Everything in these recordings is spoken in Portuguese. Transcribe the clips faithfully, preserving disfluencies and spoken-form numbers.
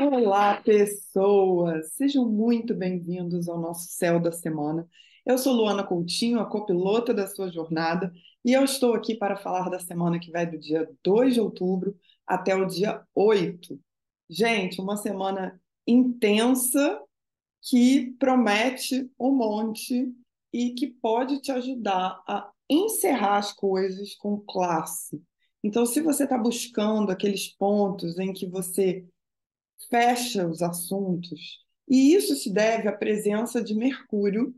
Olá, pessoas! Sejam muito bem-vindos ao nosso Céu da Semana. Eu sou Luana Coutinho, a copilota da sua jornada, e eu estou aqui para falar da semana que vai do dia dois de outubro até o dia oito. Gente, uma semana intensa que promete um monte e que pode te ajudar a encerrar as coisas com classe. Então, se você está buscando aqueles pontos em que você fecha os assuntos. E isso se deve à presença de Mercúrio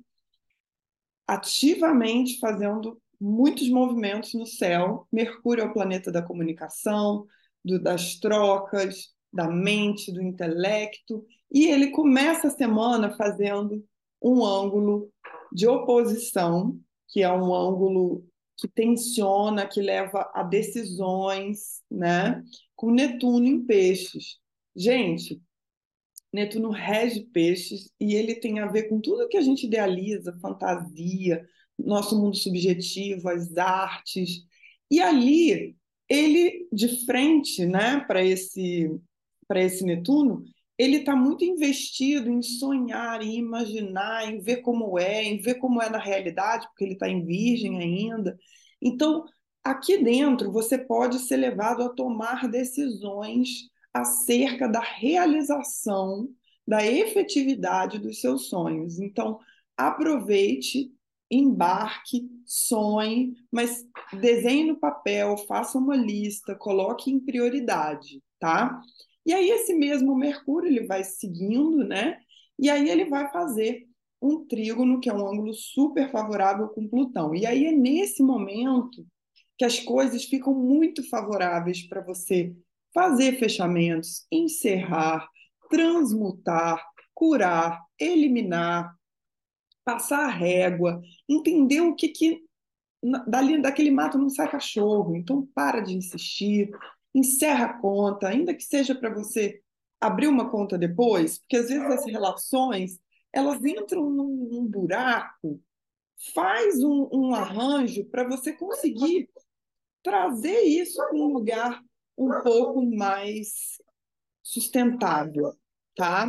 ativamente fazendo muitos movimentos no céu. Mercúrio é o planeta da comunicação, do, das trocas, da mente, do intelecto, e ele começa a semana fazendo um ângulo de oposição, que é um ângulo que tensiona, que leva a decisões, né? Com Netuno em peixes. Gente, Netuno rege peixes e ele tem a ver com tudo que a gente idealiza, fantasia, nosso mundo subjetivo, as artes. E ali, ele, de frente, né, para esse, para esse Netuno, ele está muito investido em sonhar, em imaginar, em ver como é, em ver como é na realidade, porque ele está em Virgem ainda. Então, aqui dentro, você pode ser levado a tomar decisões acerca da realização, da efetividade dos seus sonhos. Então, aproveite, embarque, sonhe, mas desenhe no papel, faça uma lista, coloque em prioridade, tá? E aí esse mesmo Mercúrio ele vai seguindo, né? E aí ele vai fazer um trígono, que é um ângulo super favorável com Plutão. E aí é nesse momento que as coisas ficam muito favoráveis para você fazer fechamentos, encerrar, transmutar, curar, eliminar, passar a régua, entender o que, que dali, daquele mato não sai cachorro. Então, para de insistir, encerra a conta, ainda que seja para você abrir uma conta depois, porque às vezes as relações elas entram num, num buraco, faz um, um arranjo para você conseguir trazer isso para um lugar um pouco mais sustentável, tá?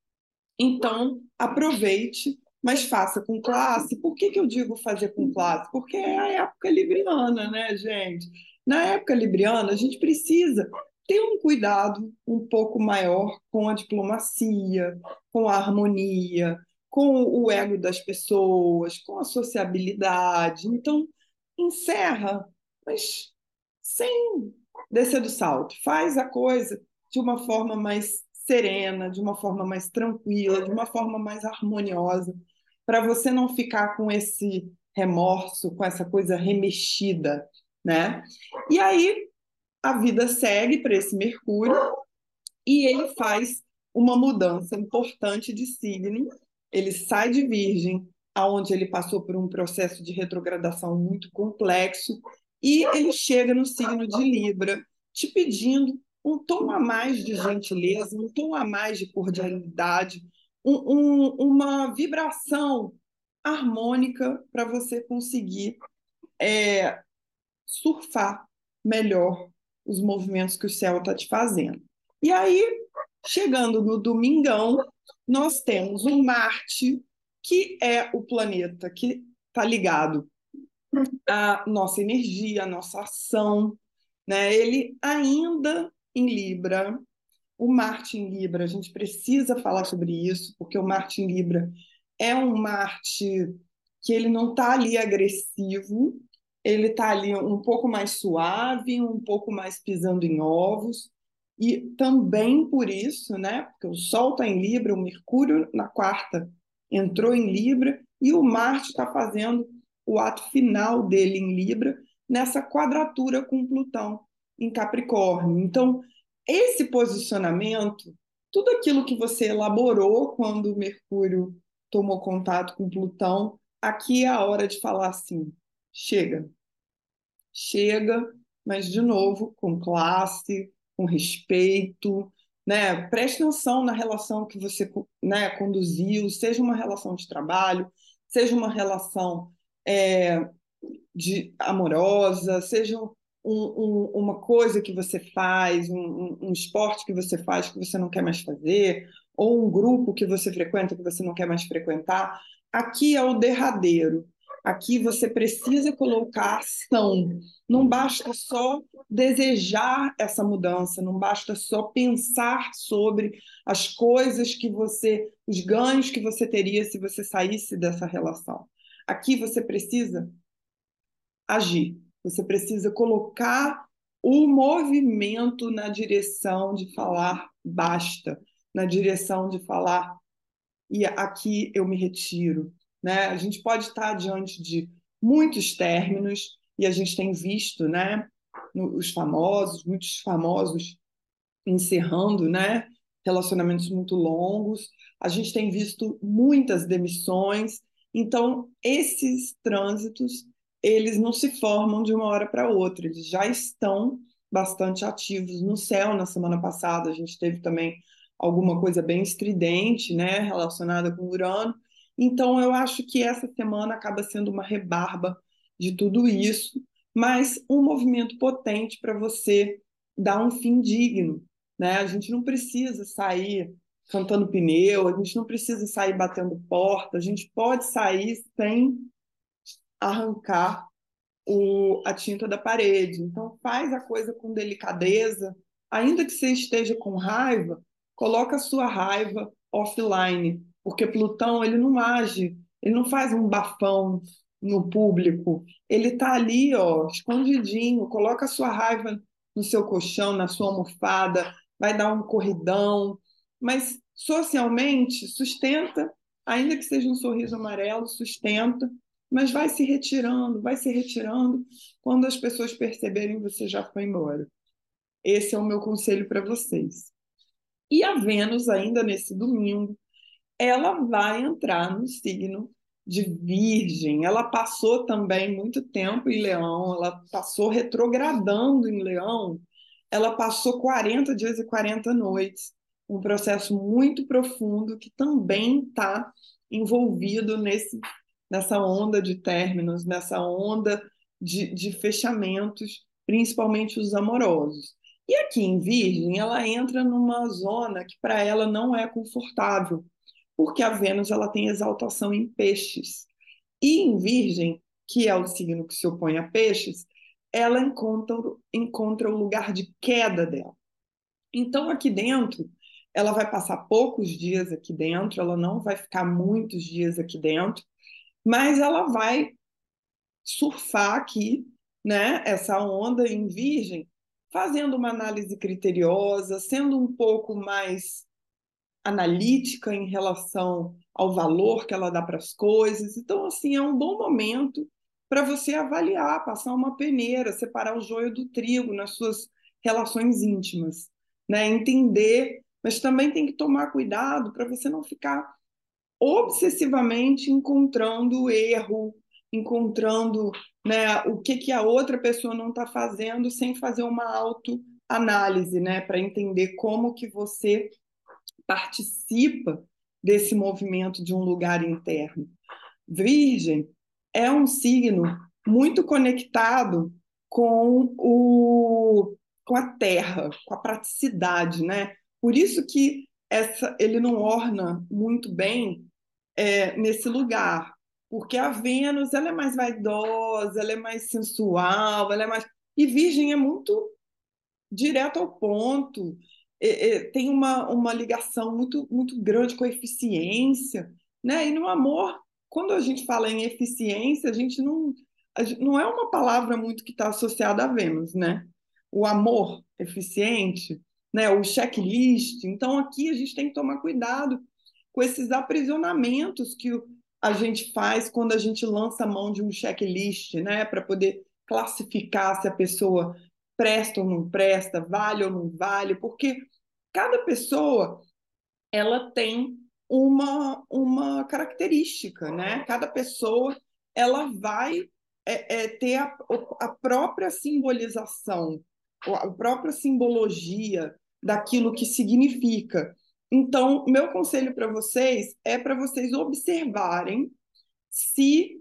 Então, aproveite, mas faça com classe. Por que que eu digo fazer com classe? Porque é a época libriana, né, gente? Na época libriana, a gente precisa ter um cuidado um pouco maior com a diplomacia, com a harmonia, com o ego das pessoas, com a sociabilidade. Então, encerra, mas sem descer do salto. Faz a coisa de uma forma mais serena, de uma forma mais tranquila, de uma forma mais harmoniosa, para você não ficar com esse remorso, com essa coisa remexida, né? E aí a vida segue para esse Mercúrio e ele faz uma mudança importante de signo. Ele sai de Virgem, aonde ele passou por um processo de retrogradação muito complexo, e ele chega no signo de Libra, te pedindo um tom a mais de gentileza, um tom a mais de cordialidade, um, um, uma vibração harmônica para você conseguir é, surfar melhor os movimentos que o céu está te fazendo. E aí, chegando no domingão, nós temos um Marte, que é o planeta que está ligado à nossa energia, à nossa ação, né? Ele ainda em Libra, o Marte em Libra, a gente precisa falar sobre isso, porque o Marte em Libra é um Marte que ele não está ali agressivo, ele está ali um pouco mais suave, um pouco mais pisando em ovos, e também por isso, né? Porque o Sol está em Libra, o Mercúrio na quarta entrou em Libra, e o Marte está fazendo o ato final dele em Libra, nessa quadratura com Plutão em Capricórnio. Então, esse posicionamento, tudo aquilo que você elaborou quando o Mercúrio tomou contato com Plutão, aqui é a hora de falar assim: chega, chega, mas de novo, com classe, com respeito, né? Preste atenção na relação que você, né, conduziu, seja uma relação de trabalho, seja uma relação é, de amorosa, seja um, um, uma coisa que você faz, um, um, um esporte que você faz que você não quer mais fazer, ou um grupo que você frequenta que você não quer mais frequentar. Aqui é o derradeiro. Aqui você precisa colocar ação. Não basta só desejar essa mudança, não basta só pensar sobre as coisas que você, os ganhos que você teria se você saísse dessa relação. Aqui você precisa agir, você precisa colocar o movimento na direção de falar basta, na direção de falar e aqui eu me retiro, né? A gente pode estar diante de muitos términos e a gente tem visto, né, os famosos, muitos famosos encerrando, né, relacionamentos muito longos. A gente tem visto muitas demissões. Então, esses trânsitos, eles não se formam de uma hora para outra, eles já estão bastante ativos no céu. Na semana passada, a gente teve também alguma coisa bem estridente, né, relacionada com Urano. Então, eu acho que essa semana acaba sendo uma rebarba de tudo isso, mas um movimento potente para você dar um fim digno, né? A gente não precisa sair cantando pneu, a gente não precisa sair batendo porta, a gente pode sair sem arrancar o, a tinta da parede. Então, faz a coisa com delicadeza, ainda que você esteja com raiva, coloca a sua raiva offline, porque Plutão ele não age, ele não faz um bafão no público, ele está ali, ó, escondidinho, coloca a sua raiva no seu colchão, na sua almofada, vai dar um corridão, mas socialmente sustenta, ainda que seja um sorriso amarelo, sustenta, mas vai se retirando, vai se retirando. Quando as pessoas perceberem, você já foi embora. Esse é o meu conselho para vocês. E a Vênus, ainda nesse domingo, ela vai entrar no signo de Virgem. Ela passou também muito tempo em Leão, ela passou retrogradando em Leão, ela passou quarenta dias e quarenta noites. Um processo muito profundo que também está envolvido nesse, nessa onda de términos, nessa onda de, de fechamentos, principalmente os amorosos. E aqui em Virgem, ela entra numa zona que para ela não é confortável, porque a Vênus ela tem exaltação em peixes. E em Virgem, que é o signo que se opõe a peixes, ela encontra, encontra o lugar de queda dela. Então, aqui dentro, ela vai passar poucos dias aqui dentro, ela não vai ficar muitos dias aqui dentro, mas ela vai surfar aqui, né, essa onda em Virgem, fazendo uma análise criteriosa, sendo um pouco mais analítica em relação ao valor que ela dá para as coisas. Então, assim, é um bom momento para você avaliar, passar uma peneira, separar o joio do trigo nas suas relações íntimas, né? Entender, mas também tem que tomar cuidado para você não ficar obsessivamente encontrando erro, encontrando, né, o que, que a outra pessoa não está fazendo sem fazer uma autoanálise, né, para entender como que você participa desse movimento de um lugar interno. Virgem é um signo muito conectado com o com a terra, com a praticidade, né? Por isso que essa, ele não orna muito bem é, nesse lugar, porque a Vênus ela é mais vaidosa, ela é mais sensual, ela é mais e Virgem é muito direto ao ponto, é, é, tem uma, uma ligação muito, muito grande com a eficiência, né? E no amor, quando a gente fala em eficiência, a gente não, a gente, não é uma palavra muito que está associada a Vênus, né? O amor eficiente, né? O checklist. Então, aqui a gente tem que tomar cuidado com esses aprisionamentos que a gente faz quando a gente lança a mão de um checklist, né? Para poder classificar se a pessoa presta ou não presta, vale ou não vale, porque cada pessoa ela tem uma, uma característica, né? Cada pessoa ela vai é, é, ter a, a própria simbolização, a própria simbologia daquilo que significa. Então, meu conselho para vocês é para vocês observarem se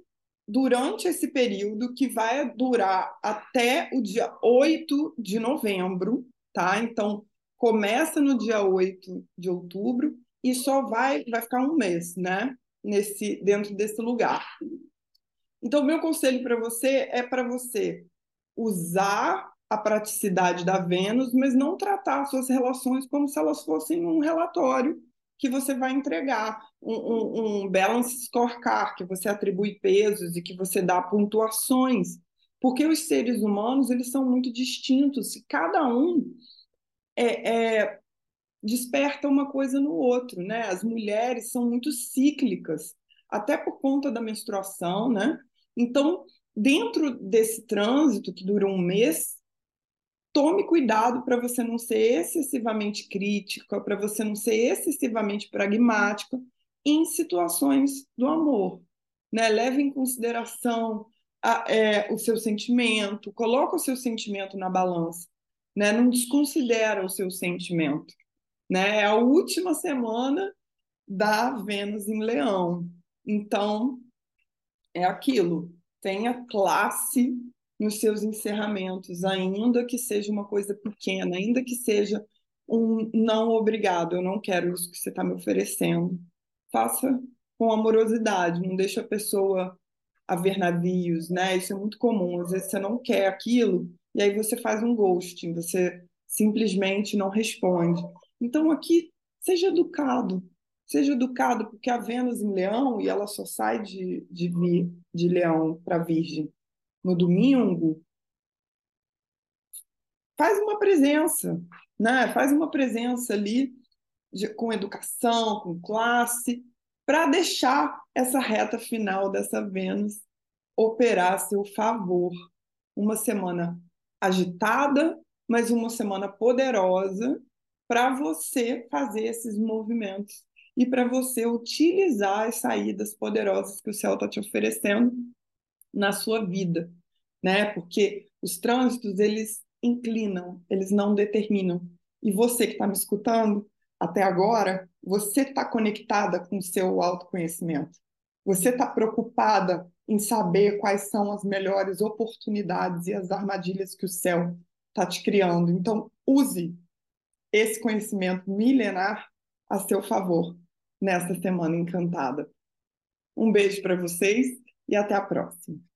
durante esse período que vai durar até o dia oito de novembro, tá? Então, começa no dia oito de outubro e só vai, vai ficar um mês, né? Nesse, dentro desse lugar. Então, meu conselho para você é para você usar a praticidade da Vênus, mas não tratar suas relações como se elas fossem um relatório que você vai entregar, um, um, um balance scorecard, que você atribui pesos e que você dá pontuações, porque os seres humanos eles são muito distintos, e cada um é, é, desperta uma coisa no outro, né? As mulheres são muito cíclicas, até por conta da menstruação, né? Então, dentro desse trânsito que dura um mês, tome cuidado para você não ser excessivamente crítica, para você não ser excessivamente pragmática em situações do amor, né? Leve em consideração a, é, o seu sentimento, coloca o seu sentimento na balança, né? Não desconsidera o seu sentimento, né? É a última semana da Vênus em Leão. Então, é aquilo. Tenha classe nos seus encerramentos, ainda que seja uma coisa pequena, ainda que seja um não obrigado, eu não quero isso que você está me oferecendo. Faça com amorosidade, não deixe a pessoa a ver navios, né? Isso é muito comum. Às vezes você não quer aquilo e aí você faz um ghosting, você simplesmente não responde. Então aqui, seja educado. Seja educado, porque a Vênus em Leão, e ela só sai de, de, vi- de Leão para Virgem no domingo, faz uma presença, né? Faz uma presença ali de- com educação, com classe, para deixar essa reta final dessa Vênus operar a seu favor. Uma semana agitada, mas uma semana poderosa para você fazer esses movimentos e para você utilizar as saídas poderosas que o céu está te oferecendo na sua vida, né? Porque os trânsitos, eles inclinam, eles não determinam. E você que está me escutando até agora, você está conectada com o seu autoconhecimento. Você está preocupada em saber quais são as melhores oportunidades e as armadilhas que o céu está te criando. Então, use esse conhecimento milenar a seu favor nesta semana encantada. Um beijo para vocês e até a próxima.